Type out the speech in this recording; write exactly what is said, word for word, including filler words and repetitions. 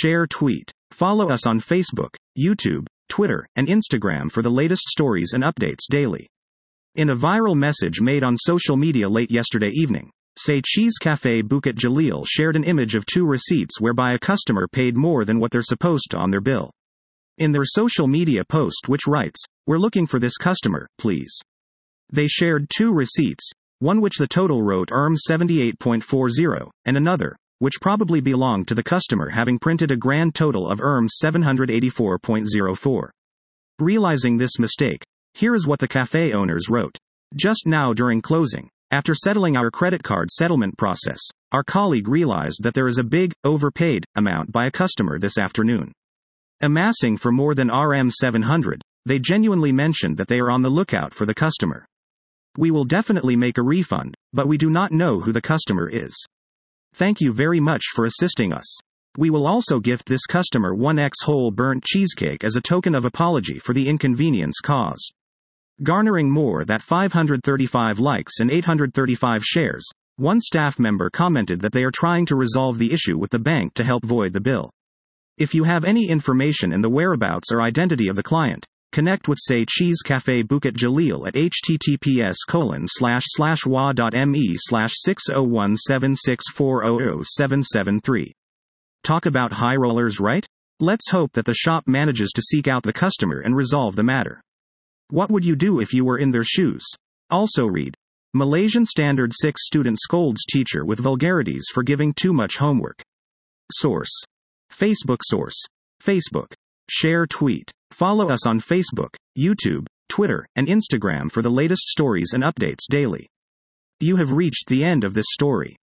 share, tweet. Follow us on Facebook, YouTube, Twitter, and Instagram for the latest stories and updates daily. In a viral message made on social media late yesterday evening, Say Cheese Cafe Bukit Jalil shared an image of two receipts whereby a customer paid more than what they're supposed to on their bill. In their social media post, which writes, "We're looking for this customer, please." They shared two receipts, one which the total wrote R M seventy-eight point four zero, and another, which probably belonged to the customer having printed a grand total of R M seven hundred eighty-four point zero four. Realizing this mistake, here is what the cafe owners wrote. Just now during closing, after settling our credit card settlement process, our colleague realized that there is a big, overpaid, amount by a customer this afternoon. Amassing for more than R M seven hundred, they genuinely mentioned that they are on the lookout for the customer. We will definitely make a refund, but we do not know who the customer is. Thank you very much for assisting us. We will also gift this customer one X whole burnt cheesecake as a token of apology for the inconvenience caused. Garnering more than five hundred thirty-five likes and eight hundred thirty-five shares, one staff member commented that they are trying to resolve the issue with the bank to help void the bill. If you have any information in the whereabouts or identity of the client, connect with Say Cheese Cafe Bukit Jalil at https colon slash slash wa.me slash six oh one seven six four oh oh seven seven three. Talk about high rollers, right? Let's hope that the shop manages to seek out the customer and resolve the matter. What would you do if you were in their shoes? Also read, Malaysian Standard six student scolds teacher with vulgarities for giving too much homework. Source. Facebook. Source. Facebook. Share, tweet. Follow us on Facebook, YouTube, Twitter, and Instagram for the latest stories and updates daily. You have reached the end of this story.